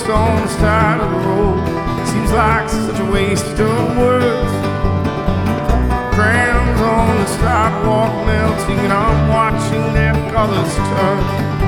on the side of the road. Seems like such a waste of words. Crayons on the sidewalk melting, and I'm watching their colors turn.